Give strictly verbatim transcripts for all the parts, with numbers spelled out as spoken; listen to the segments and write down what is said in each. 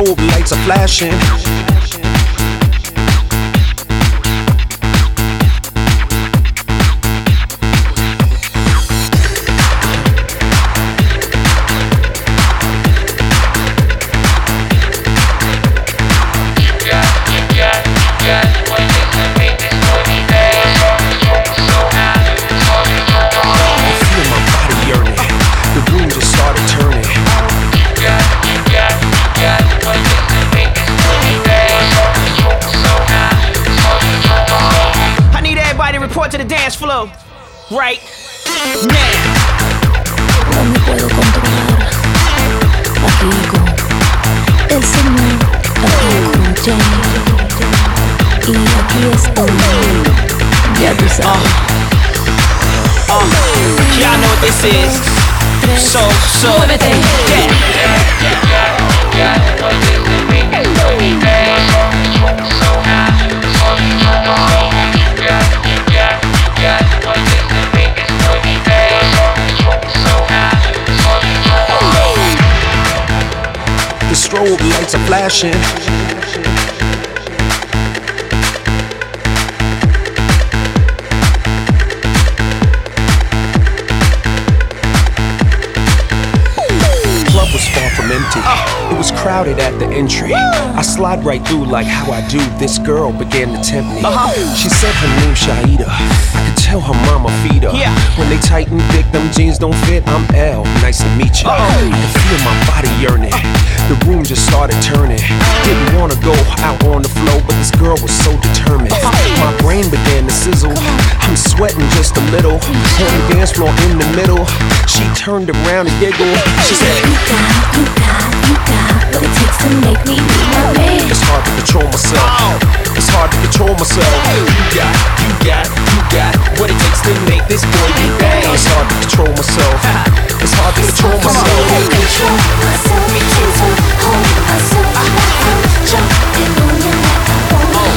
strobe lights are flashing. Report to the dance floor, right now. No me puedo controlar. Aquí con el señor, aquí con Jay. Y aquí estoy. Ya tú sabes. Uh, uh, y'all know what this is. So, so, muévete. The strobe lights are flashing. Club was far from empty. It was crowded at the entry. I slide right through like how I do. This girl began to tempt me. She said her name Shaida. I could tell her mama feed her. When they tighten thick, them jeans don't fit. I'm L. Nice to meet you. I could feel my body yearning. The room just started turning. Didn't wanna go out on the floor, but this girl was so determined. My brain began to sizzle. I'm sweating just a little. On the dance floor in the middle, she turned around and giggled. She said, You got, you got, you got what it takes to make me be my man. It's hard to control myself. It's hard to control myself. You got, you got, you got what it takes to make this boy be bad. It's hard to control myself. It's hard to control myself. Control myself. Me too. Hold myself. Jumping on you like I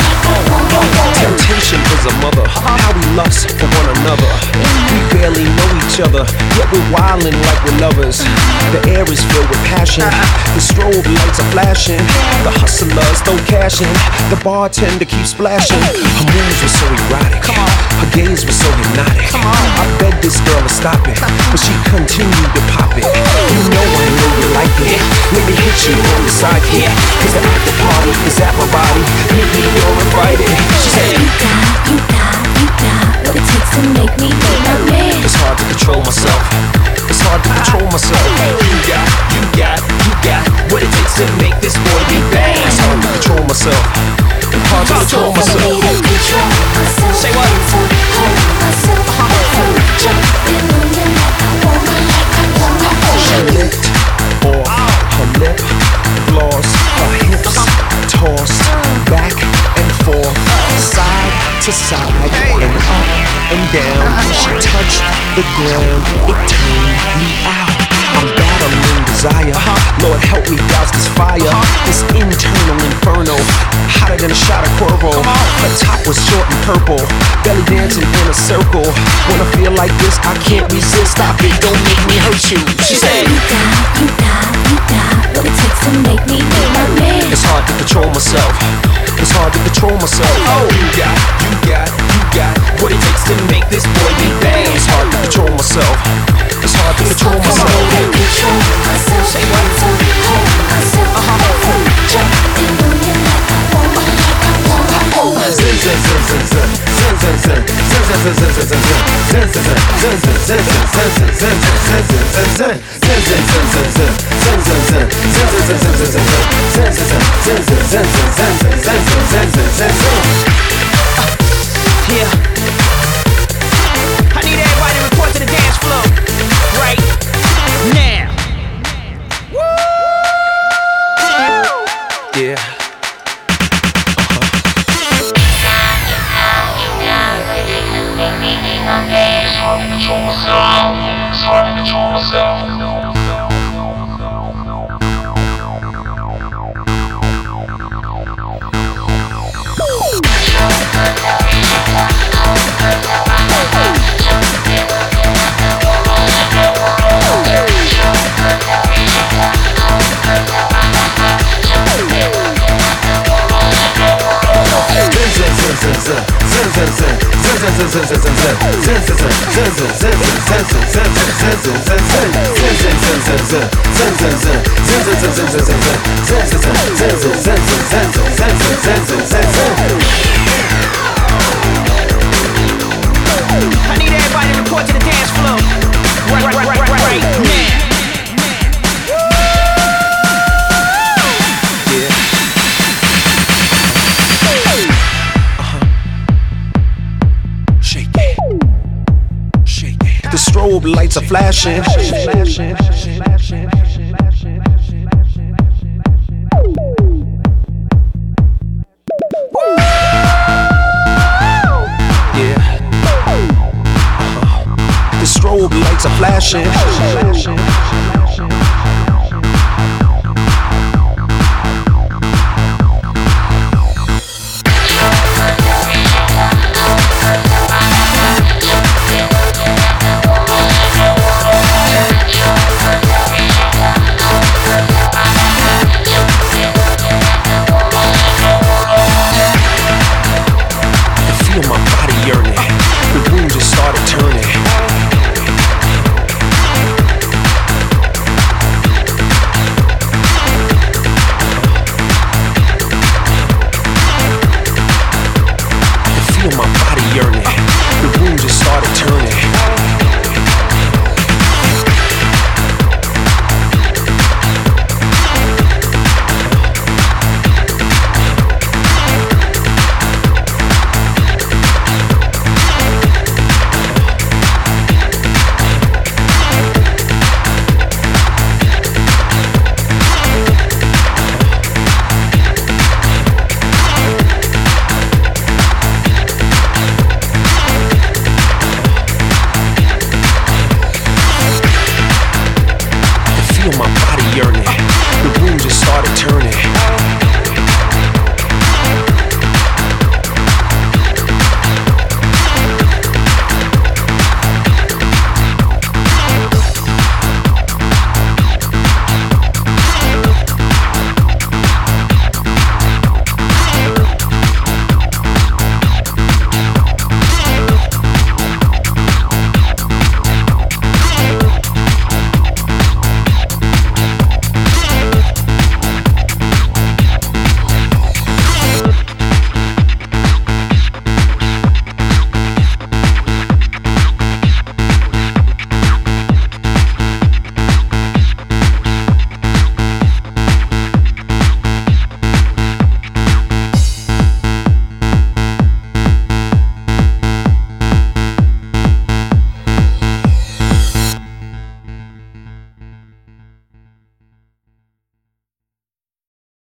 want. Temptation is a mother. How we lust for one another. We barely know each other, yet we're wildin' like we're lovers. The air is filled with passion. The strobe lights are flashing. The hustlers throw cash in. The bartender keeps splashing. Her moves were so erotic. Her gaze was so hypnotic. I begged this girl to stop it, but she continued to pop it. You know I know you like it. Let me hit you on the side here, cause the after party is at my body. Meet me, you're invited. She said, You got, you got, you got what it takes to make me be my man. it's hard to control myself. It's hard to control myself. You got, you got, you got what it takes to make this boy be bad. It's hard to control myself. It's hard to control myself. Control myself. Say what? Hold myself. Jumping on you like I want, like I want. She licked off her lip, gloss, her hips tossed back and forth, side to side, and up and down. She touched the ground, it turned me out. I'm battling desire. Lord help me douse this fire. This internal inferno, hotter than a shot of Cuervo. Her top was short and purple, belly dancing in a circle. When I feel like this, I can't resist. Stop it, don't make me hurt you. She said, You got, you got, you got what it takes to make me be my man. it's hard to control myself. It's hard to control myself. Oh, you got, you got, you got what it takes to make this boy be bad. It's hard to control myself. It's hard to control myself. Control myself. Say what? Hold myself. Jumping on you like I want, like I want. Zin zin zin zin zin zin zin zin zin zin zin zin zin zin zin Yeah. I need everybody to report to the dance floor right now. Yeah. I need everybody to report to the dance floor. Right, right, right, right, right now. The strobe lights are flashing. Yeah. Uh-huh. The strobe lights are flashing. My body yearning, the room just started turning.